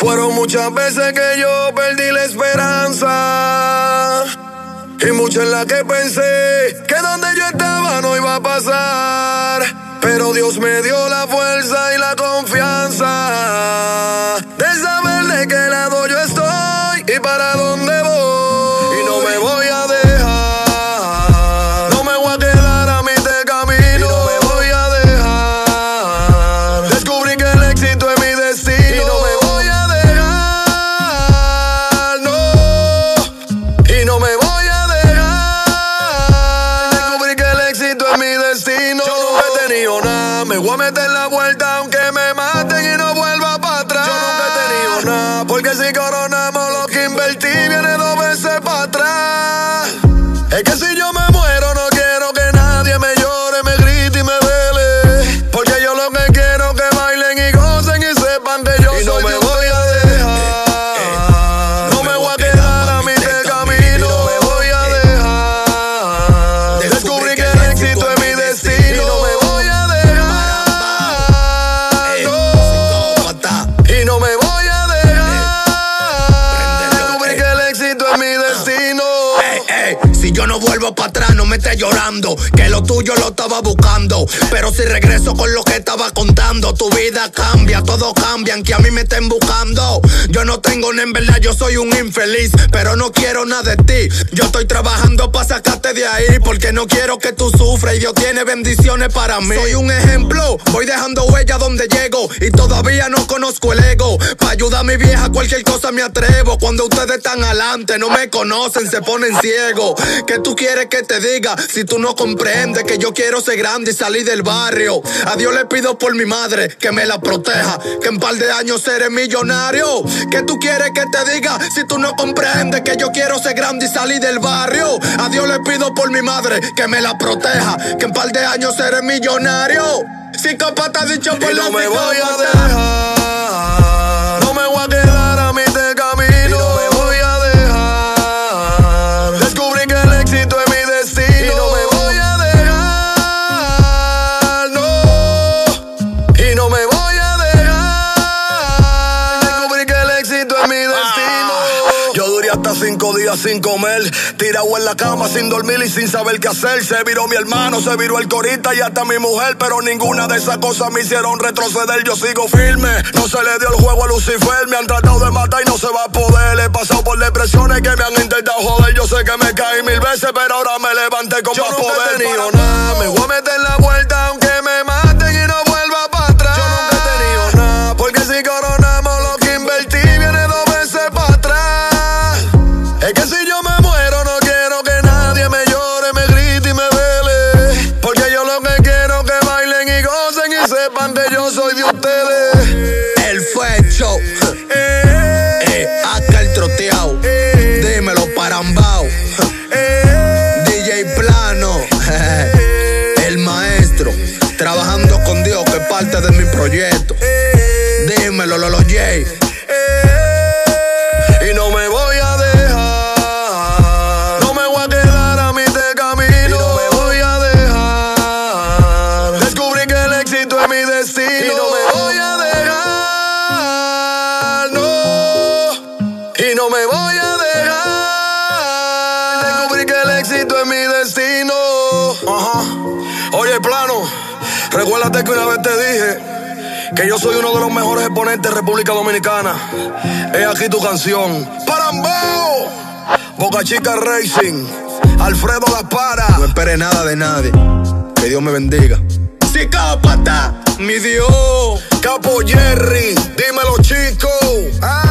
Fueron muchas veces que yo perdí la esperanza y muchas en las que pensé que donde yo estaba no iba a pasar. Pero Dios me dio la fuerza y la confianza de saber de qué lado yo estoy y para dónde voy. Y no me voy a dejar, no me voy a quedar a mitad de camino. Y no me voy a dejar, descubrí que el éxito es mi destino. Y no me voy a dejar, no. Y no me voy a dejar, descubrí que el éxito es mi destino. Yo nunca he tenido nada, me voy a meter la vuelta aunque me maten y no vuelva para atrás. Yo nunca he tenido nada, porque si coronamos lo que invertí viene 2 veces para atrás. Es que si yo me muero no quiero que nadie me llore, me grite y me vele, porque yo lo que quiero es que bailen y gocen y sepan que yo soy. Y no me voy a dejar, no me voy a quedar a mitad de camino. Y no me voy a dejar, descubrí que el éxito es mi destino. Y no me voy a dejar, no. Y no me voy a dejar, descubrí que el éxito es mi destino. Si yo no vuelvo para atrás, no me estés llorando, que lo tuyo lo estaba buscando. Pero si regreso con lo que estaba contando, tu vida cambia, todo cambian, que a mí me estén buscando. Yo no tengo nada, en verdad, yo soy un infeliz, pero no quiero nada de ti. Yo estoy trabajando para sacarte de ahí, porque no quiero que tú sufras y Dios tiene bendiciones para mí. Soy un ejemplo, voy dejando huella donde llego y todavía no conozco el ego. Pa' ayudar a mi vieja cualquier cosa me atrevo. Cuando ustedes están adelante, no me conocen, se ponen ciegos. ¿Qué tú quieres que te diga si tú no comprendes que yo quiero ser grande y salir del barrio? A Dios le pido por mi madre que me la proteja, que en par de años seré millonario. ¿Qué tú quieres que te diga si tú no comprendes que yo quiero ser grande y salir del barrio? A Dios le pido por mi madre que me la proteja, que en par de años seré millonario. Psicópata dicho por Y la no me voy a psicópata. dejar, no me voy a quedar a mitad de camino. Y no me voy a dejar, descubrí que el éxito es mi destino. Y no me voy a dejar, no. Y no me voy a dejar, descubrí que el éxito es mi destino. Yo duré hasta 5 días sin comer, tirado en la cama sin dormir y sin saber qué hacer. Se viró mi hermano, se viró el corista y hasta mi mujer, pero ninguna de esas cosas me hicieron retroceder. Yo sigo firme, no se le dio el juego a Lucifer. Me han tratado de matar y no se va a poder. He pasado por depresiones que me han intentado joder. Yo sé que me caí 1000 veces, pero ahora me levanté con más poder. Yo nunca he tenido nada, me voy a meter la vuelta aunque me maten y no vuelva para atrás. Yo nunca he tenido nada, porque si coronamos lo que invertí viene 2 veces para atrás. Es que si yo me muero no quiero que nadie me llore, me grite y me vele, porque yo lo que quiero es que bailen y gocen y sepan que yo soy de ustedes. El Fecho, acá el troteado, dímelo parambao, DJ Plano, el maestro, trabajando con Dios que es parte de mi proyecto. Dímelo Lolo J. Y no me voy a dejar, no me voy a quedar a mitad de camino. Y no me voy a dejar, descubrí que el éxito es mi destino. Y no me voy a dejar, no. Y no me voy a dejar, descubrí que el éxito es mi destino. Ajá. Oye, Plano, recuérdate que una vez te dije que yo soy uno de los mejores exponentes de República Dominicana. Es aquí tu canción. ¡Parambao! Boca Chica Racing, Alfredo La Para. No esperes nada de nadie, que Dios me bendiga. Psicópata, mi Dios. Capo Jerry, dímelo, chico.